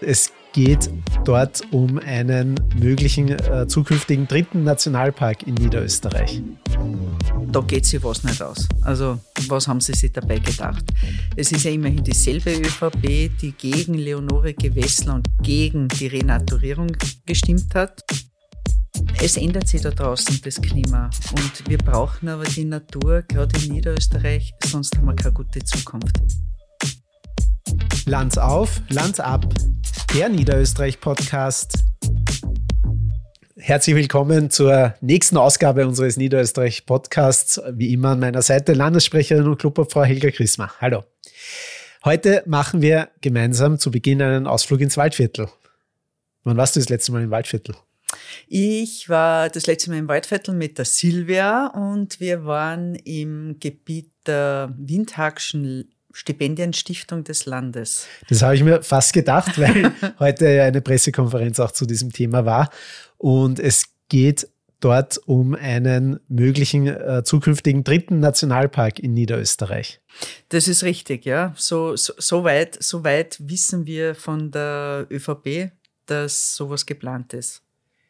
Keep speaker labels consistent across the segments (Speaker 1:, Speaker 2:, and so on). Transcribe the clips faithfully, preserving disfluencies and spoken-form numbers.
Speaker 1: Es geht dort um einen möglichen äh, zukünftigen dritten Nationalpark in Niederösterreich.
Speaker 2: Da geht sich was nicht aus. Also was haben sie sich dabei gedacht? Es ist ja immerhin dieselbe ÖVP, die gegen Leonore Gewessler und gegen die Renaturierung gestimmt hat. Es ändert sich da draußen das Klima und wir brauchen aber die Natur, gerade in Niederösterreich, sonst haben wir keine gute Zukunft.
Speaker 1: Lanz auf, Lanz ab, der Niederösterreich-Podcast. Herzlich willkommen zur nächsten Ausgabe unseres Niederösterreich-Podcasts. Wie immer an meiner Seite Landessprecherin und Clubobfrau Helga Christmer. Hallo. Heute machen wir gemeinsam zu Beginn einen Ausflug ins Waldviertel. Wann warst du das letzte Mal im Waldviertel?
Speaker 2: Ich war das letzte Mal im Waldviertel mit der Silvia und wir waren im Gebiet der Windhagschen Stipendienstiftung des Landes.
Speaker 1: Das habe ich mir fast gedacht, weil heute eine Pressekonferenz auch zu diesem Thema war. Und es geht dort um einen möglichen äh, zukünftigen dritten Nationalpark in Niederösterreich.
Speaker 2: Das ist richtig, ja. So, so, so, weit, so weit wissen wir von der ÖVP, dass sowas geplant ist.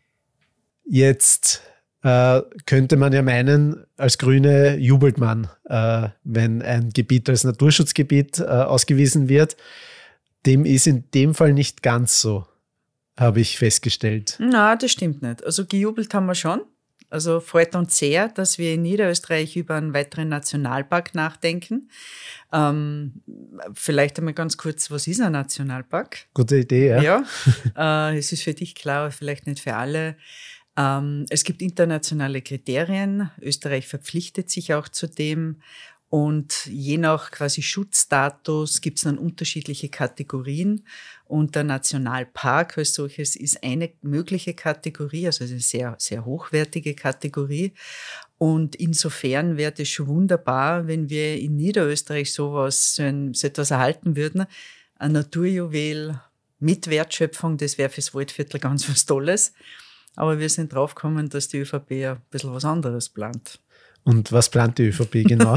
Speaker 1: Jetzt äh, könnte man ja meinen, als Grüne jubelt man, äh, wenn ein Gebiet als Naturschutzgebiet äh, ausgewiesen wird. Dem ist in dem Fall nicht ganz so, habe ich festgestellt.
Speaker 2: Na, das stimmt nicht. Also gejubelt haben wir schon. Also freut uns sehr, dass wir in Niederösterreich über einen weiteren Nationalpark nachdenken. Ähm, vielleicht einmal ganz kurz, was ist ein Nationalpark?
Speaker 1: Gute Idee, ja.
Speaker 2: Ja, äh, es ist für dich klar, aber vielleicht nicht für alle. Ähm, es gibt internationale Kriterien. Österreich verpflichtet sich auch zu dem. Und je nach quasi Schutzstatus gibt es dann unterschiedliche Kategorien. Und der Nationalpark als solches ist eine mögliche Kategorie, also eine sehr, sehr hochwertige Kategorie. Und insofern wäre es schon wunderbar, wenn wir in Niederösterreich sowas, so, ein, so etwas erhalten würden. Ein Naturjuwel mit Wertschöpfung, das wäre fürs Waldviertel ganz was Tolles. Aber wir sind draufgekommen, dass die ÖVP ein bisschen was anderes plant.
Speaker 1: Und was plant die ÖVP genau?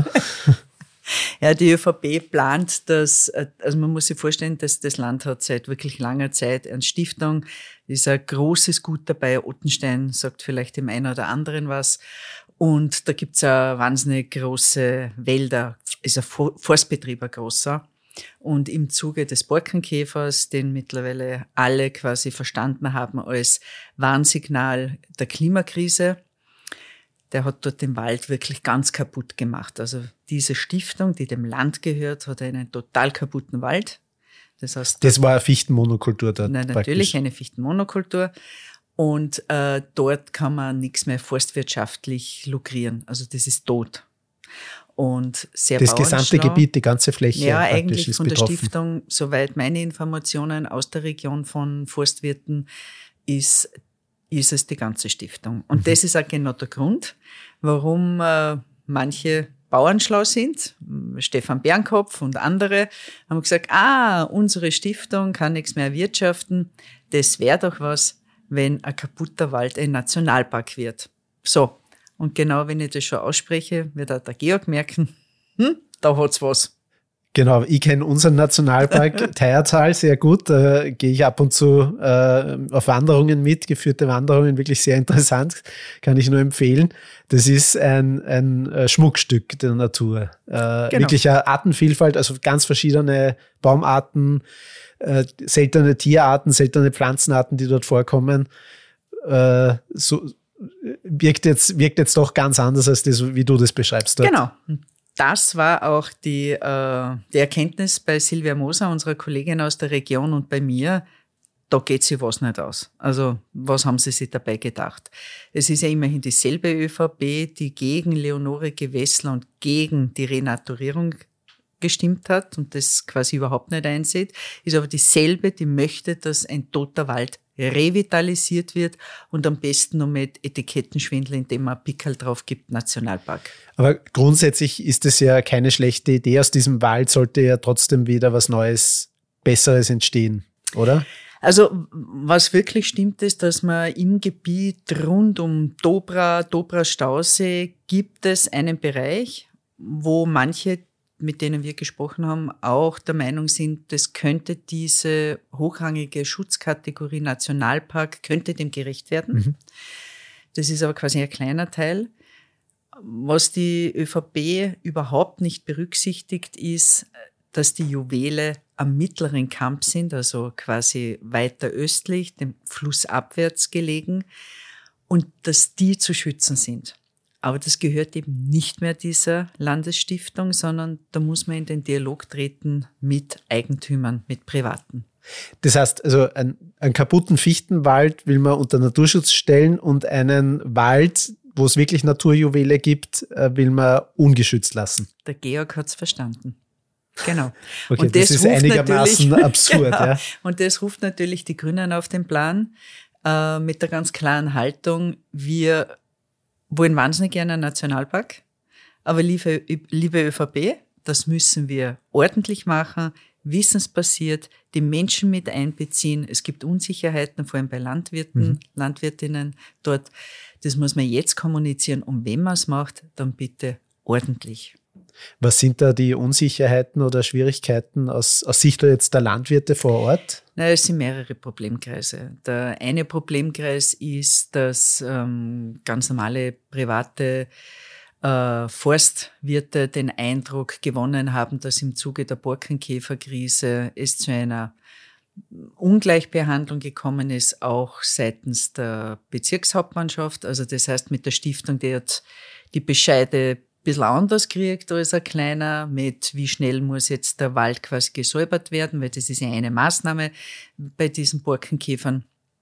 Speaker 2: Ja, die ÖVP plant, dass, also man muss sich vorstellen, dass das Land hat seit wirklich langer Zeit eine Stiftung, ist ein großes Gut dabei. Ottenstein sagt vielleicht dem einen oder anderen was. Und da gibt's auch wahnsinnig große Wälder, ist ein Forstbetrieb, ein großer. Und im Zuge des Borkenkäfers, den mittlerweile alle quasi verstanden haben als Warnsignal der Klimakrise, der hat dort den Wald wirklich ganz kaputt gemacht. Also diese Stiftung, die dem Land gehört, hat einen total kaputten Wald. Das heißt,
Speaker 1: das war eine Fichtenmonokultur dort.
Speaker 2: Nein, natürlich praktisch. Eine Fichtenmonokultur. Und äh, dort kann man nichts mehr forstwirtschaftlich lukrieren. Also das ist tot. Und sehr
Speaker 1: das gesamte Gebiet, die ganze Fläche.
Speaker 2: Ja, eigentlich
Speaker 1: ist
Speaker 2: von
Speaker 1: betroffen.
Speaker 2: Der Stiftung, soweit meine Informationen aus der Region von Forstwirten, ist, ist es die ganze Stiftung. Und mhm. das ist auch genau der Grund, warum äh, manche Bauern schlau sind. Stefan Bernkopf und andere haben gesagt, ah, unsere Stiftung kann nichts mehr erwirtschaften. Das wäre doch was, wenn ein kaputter Wald ein Nationalpark wird. So. Und genau, wenn ich das schon ausspreche, wird auch der Georg merken, hm, da hat's was.
Speaker 1: Genau, ich kenne unseren Nationalpark Teiertal sehr gut. Da gehe ich ab und zu äh, auf Wanderungen mit, geführte Wanderungen, wirklich sehr interessant, kann ich nur empfehlen. Das ist ein, ein Schmuckstück der Natur. Äh, genau. Wirklich eine Artenvielfalt, also ganz verschiedene Baumarten, äh, seltene Tierarten, seltene Pflanzenarten, die dort vorkommen. Äh, so Wirkt jetzt, wirkt jetzt doch ganz anders als das, wie du das beschreibst. Dort.
Speaker 2: Genau. Das war auch die, äh, die Erkenntnis bei Silvia Moser, unserer Kollegin aus der Region, und bei mir. Da geht sich was nicht aus. Also, was haben sie sich dabei gedacht? Es ist ja immerhin dieselbe ÖVP, die gegen Leonore Gewessler und gegen die Renaturierung gestimmt hat und das quasi überhaupt nicht einsieht, ist aber dieselbe, die möchte, dass ein toter Wald revitalisiert wird und am besten noch mit Etikettenschwindel, indem man ein Pickerl drauf gibt, Nationalpark.
Speaker 1: Aber grundsätzlich ist es ja keine schlechte Idee. Aus diesem Wald sollte ja trotzdem wieder was Neues, Besseres entstehen, oder?
Speaker 2: Also was wirklich stimmt, ist, dass man im Gebiet rund um Dobra, Dobra Stausee gibt es einen Bereich, wo manche mit denen wir gesprochen haben, auch der Meinung sind, das könnte diese hochrangige Schutzkategorie Nationalpark, könnte dem gerecht werden. Mhm. Das ist aber quasi ein kleiner Teil. Was die ÖVP überhaupt nicht berücksichtigt, ist, dass die Juwele am mittleren Kamp sind, also quasi weiter östlich, dem Fluss abwärts gelegen, und dass die zu schützen sind. Aber das gehört eben nicht mehr dieser Landesstiftung, sondern da muss man in den Dialog treten mit Eigentümern, mit Privaten.
Speaker 1: Das heißt, also einen, einen kaputten Fichtenwald will man unter Naturschutz stellen und einen Wald, wo es wirklich Naturjuwele gibt, will man ungeschützt lassen.
Speaker 2: Der Georg hat es verstanden. Genau.
Speaker 1: Okay,
Speaker 2: und
Speaker 1: das, das ist einigermaßen absurd.
Speaker 2: Genau.
Speaker 1: Ja.
Speaker 2: Und das ruft natürlich die Grünen auf den Plan äh, mit der ganz klaren Haltung, wir wollen wahnsinnig gerne einen Nationalpark, aber liebe, liebe ÖVP, das müssen wir ordentlich machen, wissensbasiert, die Menschen mit einbeziehen. Es gibt Unsicherheiten, vor allem bei Landwirten, mhm. Landwirtinnen dort. Das muss man jetzt kommunizieren, und wenn man es macht, dann bitte ordentlich.
Speaker 1: Was sind da die Unsicherheiten oder Schwierigkeiten aus, aus Sicht jetzt der Landwirte vor Ort?
Speaker 2: Na, es sind mehrere Problemkreise. Der eine Problemkreis ist, dass ähm, ganz normale private äh, Forstwirte den Eindruck gewonnen haben, dass im Zuge der Borkenkäferkrise es zu einer Ungleichbehandlung gekommen ist, auch seitens der Bezirkshauptmannschaft. Also das heißt, mit der Stiftung, die hat die Bescheide ein bisschen anders kriegt als ein kleiner, mit wie schnell muss jetzt der Wald quasi gesäubert werden, weil das ist ja eine Maßnahme bei diesen Borkenkäfern.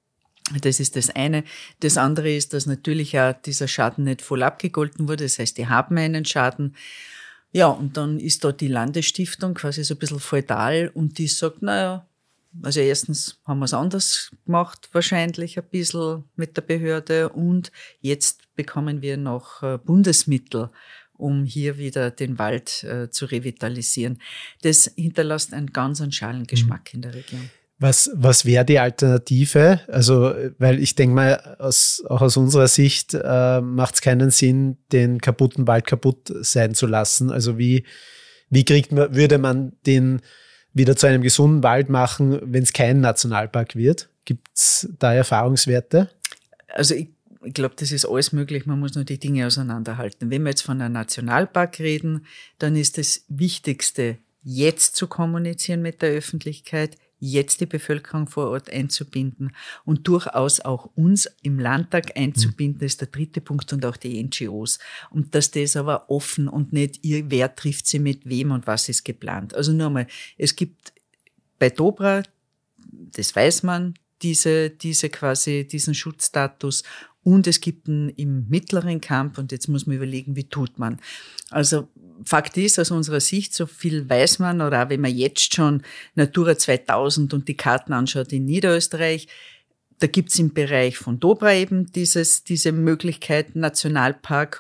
Speaker 2: Das ist das eine. Das andere ist, dass natürlich auch dieser Schaden nicht voll abgegolten wurde. Das heißt, die haben einen Schaden. Ja, und dann ist da die Landesstiftung quasi so ein bisschen feudal, und die sagt, naja, also erstens haben wir es anders gemacht, wahrscheinlich ein bisschen mit der Behörde, und jetzt bekommen wir noch Bundesmittel, um hier wieder den Wald äh, zu revitalisieren. Das hinterlässt einen ganz einen schalen Geschmack mhm. in der Region.
Speaker 1: Was, was wäre die Alternative? Also, weil ich denke mal, aus, auch aus unserer Sicht äh, macht es keinen Sinn, den kaputten Wald kaputt sein zu lassen. Also wie, wie kriegt man, würde man den wieder zu einem gesunden Wald machen, wenn es kein Nationalpark wird? Gibt es da Erfahrungswerte?
Speaker 2: Also ich Ich glaube, das ist alles möglich, man muss nur die Dinge auseinanderhalten. Wenn wir jetzt von einem Nationalpark reden, dann ist das Wichtigste, jetzt zu kommunizieren mit der Öffentlichkeit, jetzt die Bevölkerung vor Ort einzubinden und durchaus auch uns im Landtag einzubinden, das ist der dritte Punkt, und auch die N G Os. Und dass das aber offen und nicht, wer trifft sie mit wem und was ist geplant. Also nur mal, es gibt bei Dobra, das weiß man, diese, diese quasi, diesen Schutzstatus. Und es gibt einen im mittleren Kamp, und jetzt muss man überlegen, wie tut man. Also Fakt ist, aus unserer Sicht, so viel weiß man, oder auch wenn man jetzt schon Natura zweitausend und die Karten anschaut in Niederösterreich, da gibt's im Bereich von Dobra eben dieses, diese Möglichkeit Nationalpark,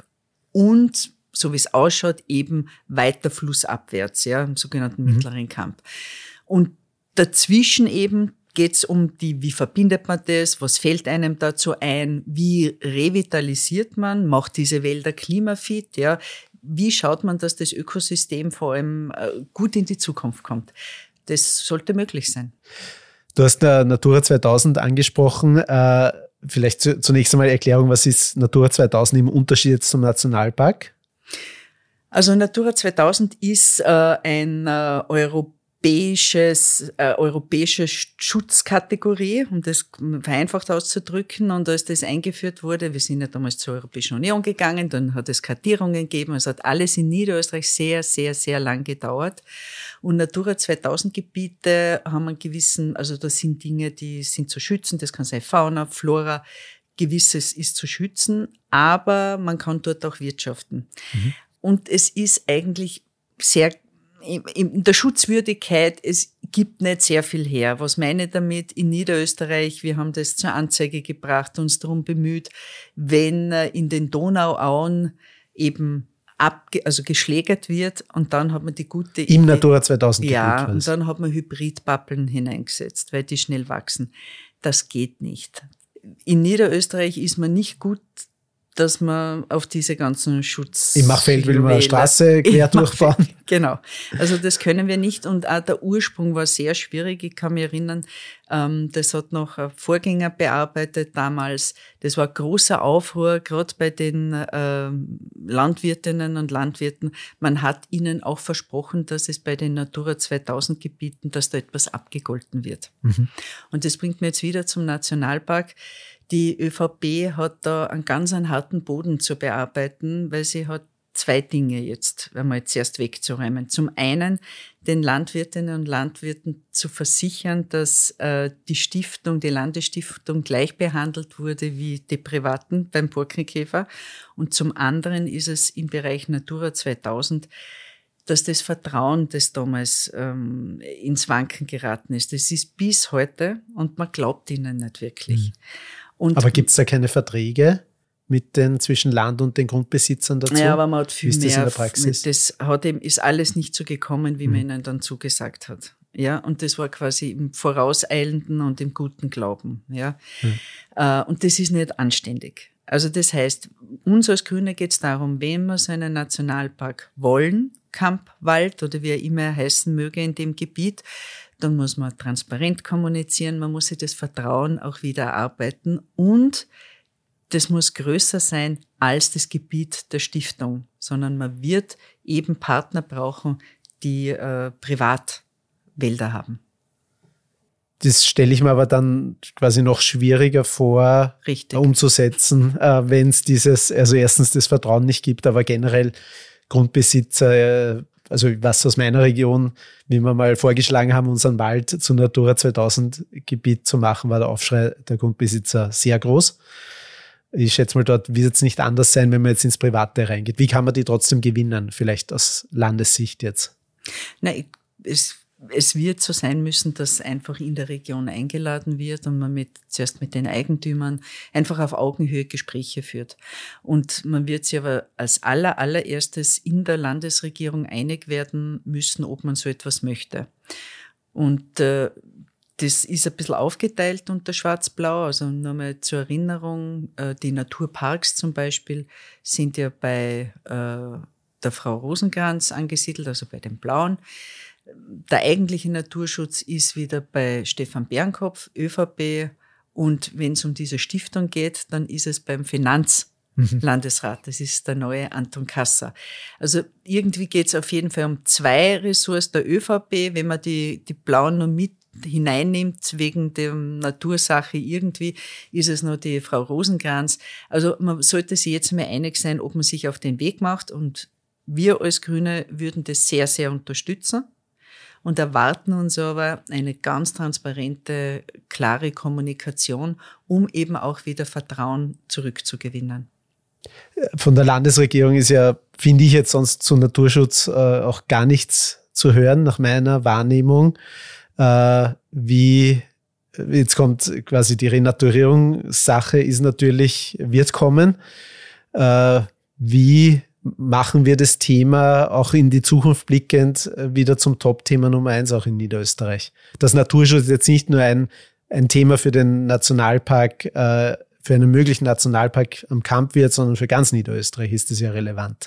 Speaker 2: und so wie es ausschaut, eben weiter flussabwärts, ja, im sogenannten mhm. mittleren Kamp. Und dazwischen eben geht's um die, wie verbindet man das, was fällt einem dazu ein, wie revitalisiert man, macht diese Wälder klimafit, ja, wie schaut man, dass das Ökosystem vor allem gut in die Zukunft kommt. Das sollte möglich sein.
Speaker 1: Du hast äh, Natura zweitausend angesprochen. Äh, vielleicht zu, zunächst einmal Erklärung, was ist Natura zweitausend im Unterschied zum Nationalpark?
Speaker 2: Also Natura zweitausend ist äh, ein äh, europäisches Europäisches, äh, europäische Schutzkategorie, um das vereinfacht auszudrücken. Und als das eingeführt wurde, wir sind ja damals zur Europäischen Union gegangen, dann hat es Kartierungen gegeben. Es hat alles in Niederösterreich sehr, sehr, sehr lang gedauert. Und Natura zweitausend Gebiete haben einen gewissen, also das sind Dinge, die sind zu schützen. Das kann sein Fauna, Flora, gewisses ist zu schützen, aber man kann dort auch wirtschaften. Mhm. Und es ist eigentlich sehr in der Schutzwürdigkeit, es gibt nicht sehr viel her. Was meine ich damit? In Niederösterreich, wir haben das zur Anzeige gebracht, uns darum bemüht, wenn in den Donauauen eben abge, also geschlägert wird, und dann hat man die gute
Speaker 1: Im Idee, Natura zweitausend
Speaker 2: ja,
Speaker 1: Gebiet,
Speaker 2: und dann hat man Hybridpappeln hineingesetzt, weil die schnell wachsen. Das geht nicht. In Niederösterreich ist man nicht gut dass man auf diese ganzen Schutz...
Speaker 1: Im Machfeld will man eine Straße quer durchbauen.
Speaker 2: Genau. Also das können wir nicht. Und auch der Ursprung war sehr schwierig. Ich kann mich erinnern, ähm, das hat noch ein Vorgänger bearbeitet damals. Das war großer Aufruhr, gerade bei den ähm, Landwirtinnen und Landwirten. Man hat ihnen auch versprochen, dass es bei den Natura zweitausend Gebieten, dass da etwas abgegolten wird. Mhm. Und das bringt mir jetzt wieder zum Nationalpark. Die ÖVP hat da einen ganz einen harten Boden zu bearbeiten, weil sie hat zwei Dinge jetzt einmal zuerst wegzuräumen. Zum einen den Landwirtinnen und Landwirten zu versichern, dass äh, die Stiftung, die Landesstiftung gleich behandelt wurde wie die Privaten beim Borkenkäfer. Und zum anderen ist es im Bereich Natura zweitausend, dass das Vertrauen, das damals ähm, ins Wanken geraten ist, das ist bis heute und man glaubt ihnen nicht wirklich. Mhm. Und
Speaker 1: aber gibt es da keine Verträge mit den, zwischen Land und den Grundbesitzern dazu?
Speaker 2: Ja, aber man hat viel
Speaker 1: Wie ist das
Speaker 2: mehr.
Speaker 1: in der Praxis?
Speaker 2: Das hat eben, ist alles nicht so gekommen, wie
Speaker 1: mhm.
Speaker 2: man ihnen dann zugesagt hat. Ja, und das war quasi im Vorauseilenden und im guten Glauben. Ja, mhm. äh, und das ist nicht anständig. Also das heißt, uns als Grüne geht es darum, wenn wir so einen Nationalpark wollen, Kampwald oder wie er immer heißen möge in dem Gebiet, dann muss man transparent kommunizieren, man muss sich das Vertrauen auch wieder erarbeiten und das muss größer sein als das Gebiet der Stiftung, sondern man wird eben Partner brauchen, die äh, Privatwälder haben.
Speaker 1: Das stelle ich mir aber dann quasi noch schwieriger vor,
Speaker 2: Richtig.
Speaker 1: umzusetzen, äh, wenn es dieses, also erstens das Vertrauen nicht gibt, aber generell Grundbesitzer, äh, also was aus meiner Region, wie wir mal vorgeschlagen haben, unseren Wald zu Natura zweitausend Gebiet zu machen, war der Aufschrei der Grundbesitzer sehr groß. Ich schätze mal, dort wird es nicht anders sein, wenn man jetzt ins Private reingeht. Wie kann man die trotzdem gewinnen, vielleicht aus Landessicht jetzt?
Speaker 2: Nein, es Es wird so sein müssen, dass einfach in der Region eingeladen wird und man mit, zuerst mit den Eigentümern einfach auf Augenhöhe Gespräche führt. Und man wird sich aber als aller, allererstes in der Landesregierung einig werden müssen, ob man so etwas möchte. Und äh, das ist ein bisschen aufgeteilt unter Schwarz-Blau. Also nur mal zur Erinnerung, äh, die Naturparks zum Beispiel sind ja bei äh, der Frau Rosenkranz angesiedelt, also bei den Blauen. Der eigentliche Naturschutz ist wieder bei Stefan Bernkopf, ÖVP. Und wenn es um diese Stiftung geht, dann ist es beim Finanzlandesrat. Das ist der neue Anton Kasser. Also irgendwie geht es auf jeden Fall um zwei Ressorts der ÖVP. Wenn man die, die Blauen noch mit hineinnimmt, wegen der Natursache irgendwie, ist es noch die Frau Rosenkranz. Also man sollte sich jetzt mal einig sein, ob man sich auf den Weg macht. Und wir als Grüne würden das sehr, sehr unterstützen. Und erwarten uns aber eine ganz transparente, klare Kommunikation, um eben auch wieder Vertrauen zurückzugewinnen.
Speaker 1: Von der Landesregierung ist ja, finde ich jetzt sonst zu Naturschutz äh, auch gar nichts zu hören, nach meiner Wahrnehmung. Äh, wie, jetzt kommt quasi die Renaturierungssache, ist natürlich, wird kommen. Äh, wie machen wir das Thema auch in die Zukunft blickend wieder zum Top-Thema Nummer eins auch in Niederösterreich? Dass Naturschutz jetzt nicht nur ein, ein Thema für den Nationalpark, äh, für einen möglichen Nationalpark am Kamp wird, sondern für ganz Niederösterreich ist das ja relevant.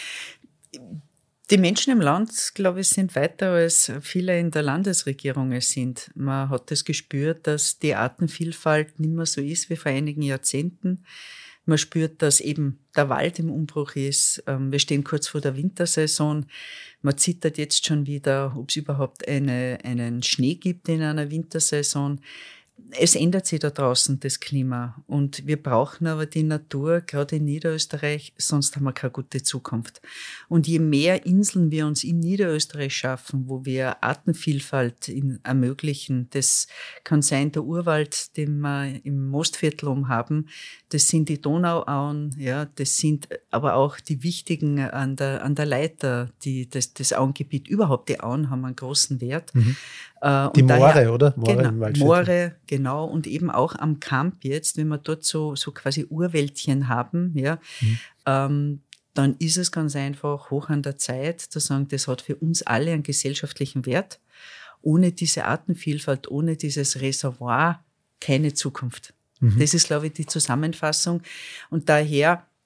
Speaker 2: Die Menschen im Land, glaube ich, sind weiter als viele in der Landesregierung es sind. Man hat das gespürt, dass die Artenvielfalt nicht mehr so ist wie vor einigen Jahrzehnten. Man spürt, dass eben der Wald im Umbruch ist. Wir stehen kurz vor der Wintersaison. Man zittert jetzt schon wieder, ob es überhaupt eine, einen Schnee gibt in einer Wintersaison. Es ändert sich da draußen das Klima und wir brauchen aber die Natur, gerade in Niederösterreich, sonst haben wir keine gute Zukunft. Und je mehr Inseln wir uns in Niederösterreich schaffen, wo wir Artenvielfalt in, ermöglichen, das kann sein der Urwald, den wir im Mostviertel umhaben, das sind die Donauauen, ja, das sind aber auch die wichtigen an der, an der Leiter, die, das, das Auengebiet, überhaupt die Auen haben einen großen Wert. Mhm. Äh,
Speaker 1: die Moore,
Speaker 2: daher,
Speaker 1: oder? Moore
Speaker 2: genau,
Speaker 1: im Waldviertel.
Speaker 2: Moore, genau, und eben auch am Kamp jetzt, wenn wir dort so, so quasi Urwäldchen haben, ja, mhm. ähm, dann ist es ganz einfach hoch an der Zeit zu sagen, das hat für uns alle einen gesellschaftlichen Wert. Ohne diese Artenvielfalt, ohne dieses Reservoir keine Zukunft. Mhm. Das ist, glaube ich, die Zusammenfassung. Und daher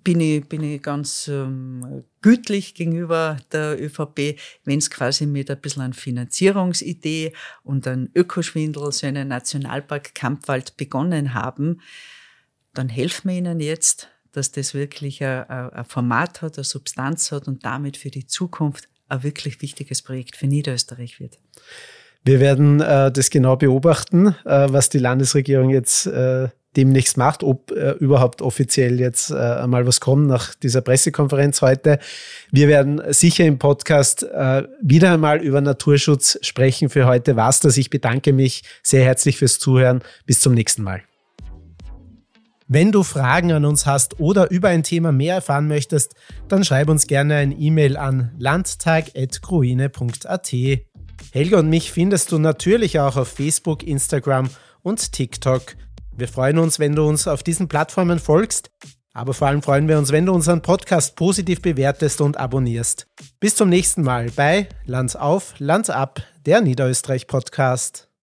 Speaker 2: bin ich, bin ich ganz ähm, gütlich gegenüber der ÖVP, wenn es quasi mit ein bisschen an Finanzierungsidee und an Ökoschwindel, so einen Nationalpark Kampwald begonnen haben, dann helfen wir ihnen jetzt, dass das wirklich ein, ein Format hat, eine Substanz hat und damit für die Zukunft ein wirklich wichtiges Projekt für Niederösterreich wird.
Speaker 1: Wir werden äh, das genau beobachten, äh, was die Landesregierung jetzt äh, demnächst macht, ob äh, überhaupt offiziell jetzt äh, einmal was kommt nach dieser Pressekonferenz heute. Wir werden sicher im Podcast äh, wieder einmal über Naturschutz sprechen. Für heute war's das. Ich bedanke mich sehr herzlich fürs Zuhören. Bis zum nächsten Mal. Wenn du Fragen an uns hast oder über ein Thema mehr erfahren möchtest, dann schreib uns gerne ein E-Mail an landtag at gruine punkt a t. Helga und mich findest du natürlich auch auf Facebook, Instagram und TikTok. Wir freuen uns, wenn du uns auf diesen Plattformen folgst, aber vor allem freuen wir uns, wenn du unseren Podcast positiv bewertest und abonnierst. Bis zum nächsten Mal bei Land auf, Land ab, der Niederösterreich-Podcast.